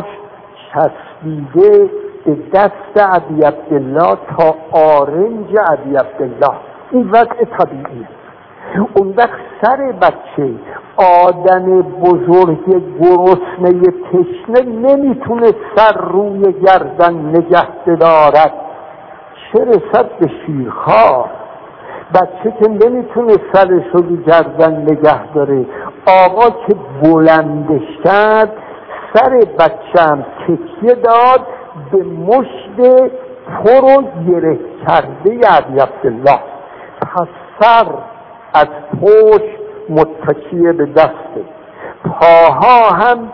چسبیده به دست ابی عبدالله تا آرنج ابی عبدالله. این وضع طبیعیه. اون وقت سر بچه، آدم بزرگ گرسنه تشنه نمیتونه سر روی گردن نگه بدارد، چه رسد به شیرخوار. بچه که نمیتونه سرش رو گردن نگه داره، آقا که بلندش کرد سر بچه هم تکیه داد به مشت پر و گره کرده ابی عبدالله. پس سر از پشت متکیه به دسته، پاها هم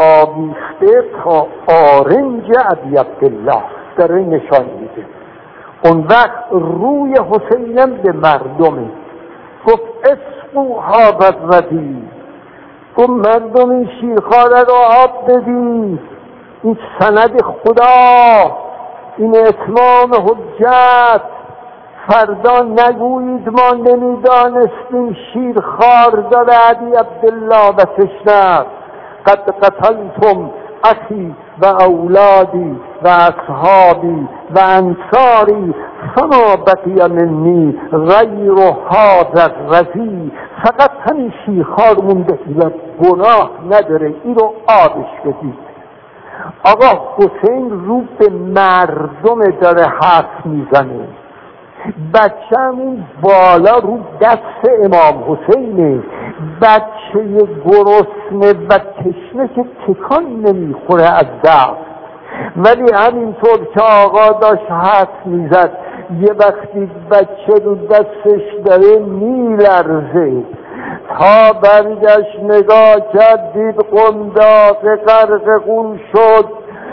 آویخته تا آرنج ابی عبدالله داره نشان میده. اون وقت روی حسینم به مردمه، گفت اسقوا هذا الرضیع، گفت مردم این شیرخواره رو آب بدید، این سند خدا، این اتمام حجت. فردا نگویید ما نمیدانستیم شیرخوار داره ابی عبدالله و تشنه. قد قتلتم اخی و اولادی و اصحابی و انصاری فما بقی منی غیر هذا الرضیع. فقط همین شیرخوار مونده و گناه نداره، این رو آبش بدید. آقا حسین رو به مردم داره حرف میزنه، بچه همون بالا رو دست امام حسینه. بچه گرسنه و تشنه که تکان نمیخوره از دست، ولی همینطور که آقا داشت حرف میزد یه وقتی بچه رو دستش داره میلرزه، تا برگشت نگاه کرد دید قنداق غرق خون شد.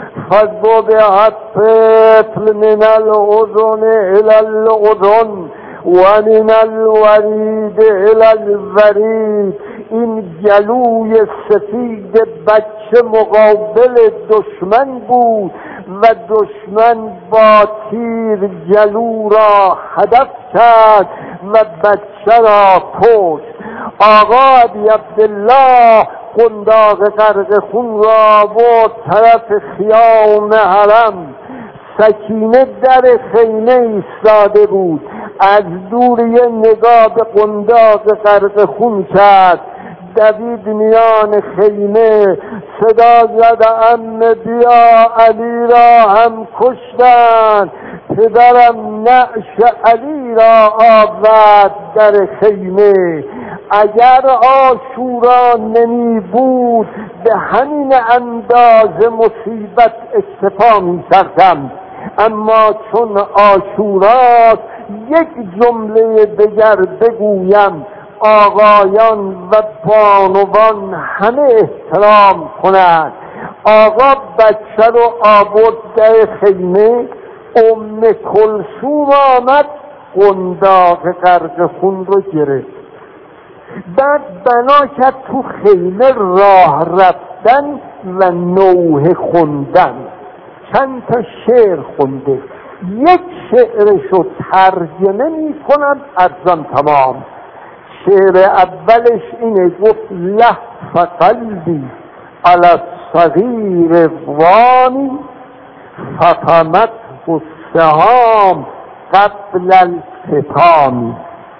فضبعت طفل من الاذن الى الاذن و من الورید الى الورید. این گلوی سفید بچه مقابل دشمن بود و دشمن با تیر گلو را هدف کرد و بچه را کشت. آقا ابی عبدالله قنداق غرق خون را برد طرف خیام حرم. سکینه در خیمه ایستاده بود، از دور یه نگاه به قنداق غرق خون کرد، دوید میان خیمه صدا زد عم بیا علی را هم کشتن. پدرم نعش علی را آورد در خیمه. اگر عاشورا نمی بود به همین اندازه مصیبت اکتفا می کردم. اما چون عاشوراست یک جمله دگر بگویم آقایان و بانوان همه احترام کنند. آقا بچه رو آورد در خیمه، ام کلثوم آمد قنداق غرق خون رو گرفت، بعد بنا کرد تو خیمه راه رفتن و نوحه خوندن. چند تا شعر خونده، یک شعرشو ترجمه می کنم ارزان تمام. شعر اولش اینه، گفت لحف قلبی علی الصغیر وانی فطمته السهام قبل الفطام.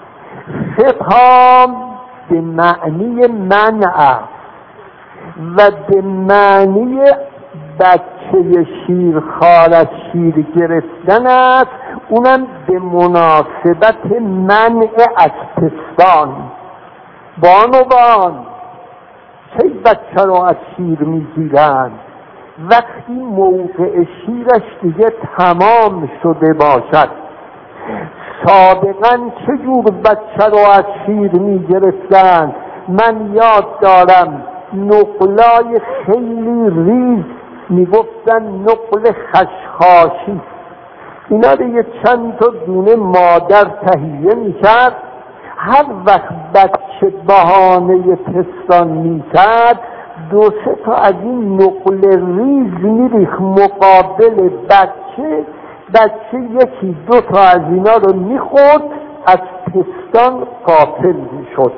فطام به معنی منع و به معنی بچه شیرخوار از شیر گرفتن است، اونم به مناسبت منع از پستان. بانوان چه بچه رو از شیر میگیرند وقتی موقع شیرش دیگه تمام شده باشد. سابقا چجور بچه رو از شیر میگرفتن؟ من یاد دارم نقلای خیلی ریز میگفتن نقل خشخاشی، اینا رو یه چند تا دونه مادر تهیه میکرد. هر وقت بچه بهانه پستان میکرد دو سه تا از این نقل ریز میریخ مقابل بچه یکی دو تا از اینا رو میخورد، از پستان غافل میشد.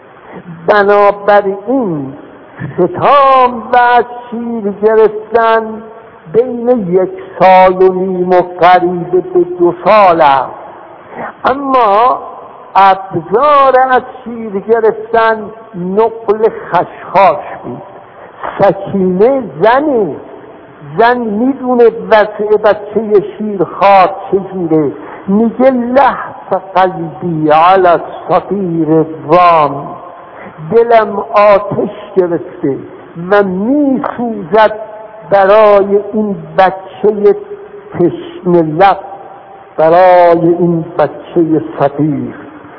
بنابراین ختام و از شیر گرفتن بین 1 سال و نیم و قریب به 2 سال است. اما ابزار از شیر گرفتن نقل خشخاش بود. سکینه زن میدونه وضع بچه شیرخوار چجوره، میگه لحف قلبی علی الصغیر وان، دلم آتش گرفته و میسوزد برای این بچه تشنه لب، برای این بچه صغیر.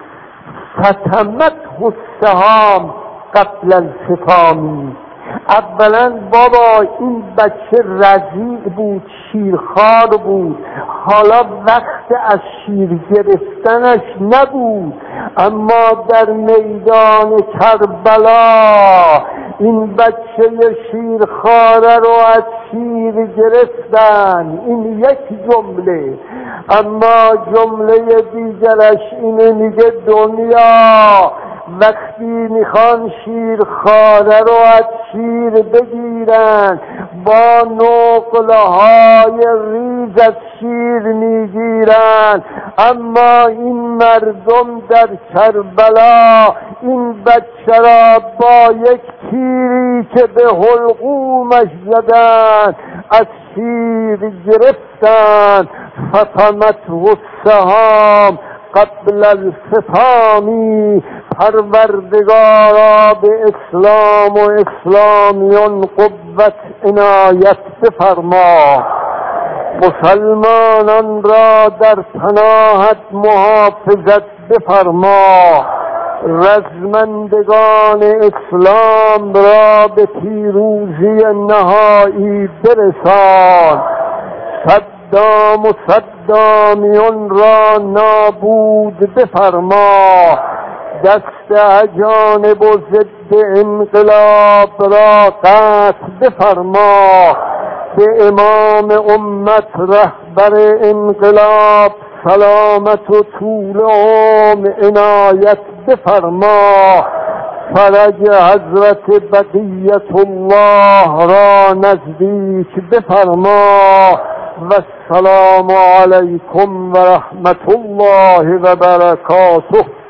فطمته السهام قبل الفطام. اولا بابا این بچه رضیع بود، شیرخوار بود، حالا وقت از شیر گرفتنش نبود. اما در میدان کربلا این بچه شیرخواره رو از شیر گرفتن. این یک جمله. اما جمله دیگرش اینه، میگه دنیا وقتی میخوان شیرخواره رو از شیر بگیرن با نقلهای ریز از شیر میگیرن، اما این مردم در کربلا این بچه را با یک تیری که به حلقومش زدن از شیر گرفتن. فطمته السهام قبل الفطام. پروردگارا به اسلام و اسلامیان قوت عنایت بفرما، مسلمانان را در پناهت محافظت بفرما، رزمندگان اسلام را به پیروزی نهایی برسان، صدام و صدامیون را نابود بفرما، دست اجانب و ضد انقلاب را قطع بفرما، به امام امت رهبر انقلاب سلامت و طول عمر عنایت بفرما، فرج حضرت بقیت الله را نزدیک بفرما. و السلام علیکم و رحمت الله و برکاته.